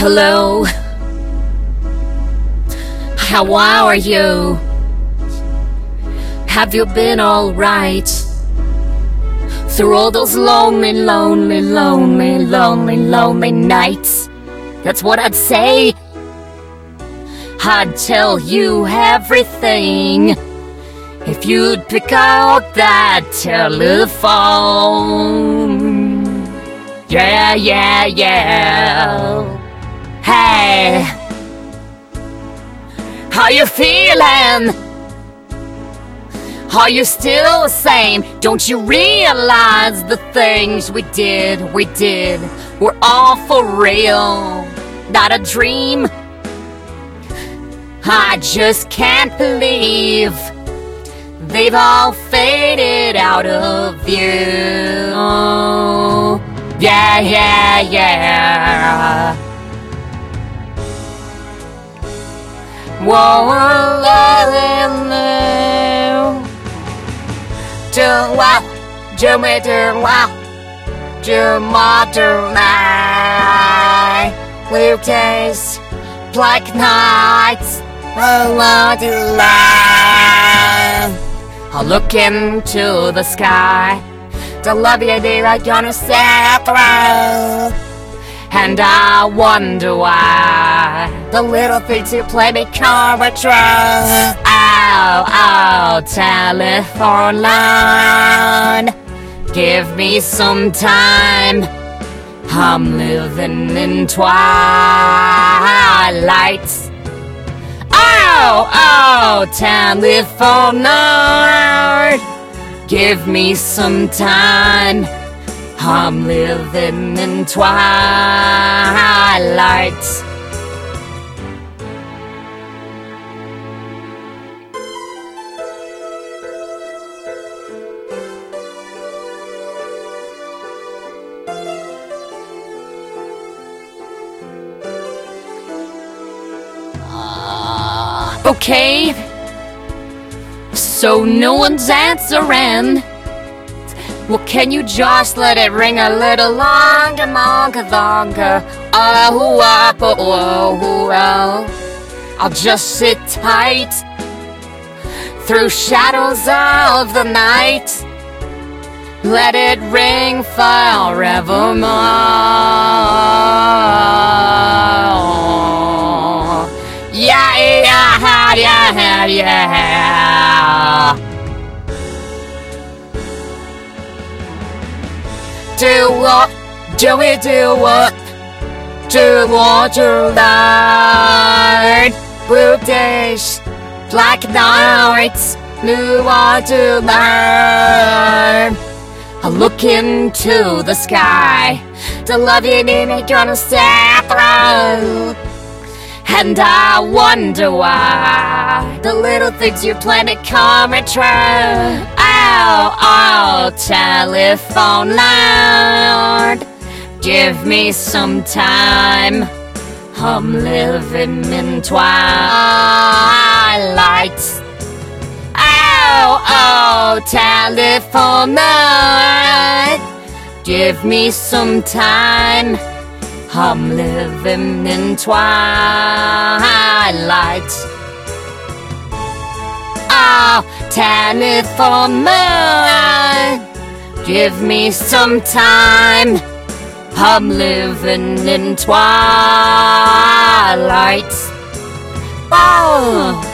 Hello, how are you? Have you been alright? Through all those lonely nights. That's what I'd say. I'd tell you everything if you'd pick out that telephone. Yeah. Hey, how you feeling? Are you still the same? Don't you realize the things we did were all for real, not a dream? I just can't believe they've all faded out of view. Yeah. Whoa, blue days, black nights, I'll look into the sky to love you, dear, I'm gonna step through. And I wonder why the little things you play become a trust. Oh, telephone line, give me some time. I'm living in twilight. Oh, telephone line, give me some time. I'm living in twilight. Okay, so no one's answering. Well, can you just let it ring a little longer? I'll just sit tight through shadows of the night. Let it ring forevermore. Yeah. Do what you like. Blue days, black nights, new what to learn. I look into the sky to love you, need gonna step through. And I wonder why the little things you plan to come true. Oh, telephone line, give me some time. I'm living in twilight. Oh, telephone line, give me some time. I'm living in twilight. Oh, telephone line, give me some time. I'm living in twilight. Oh.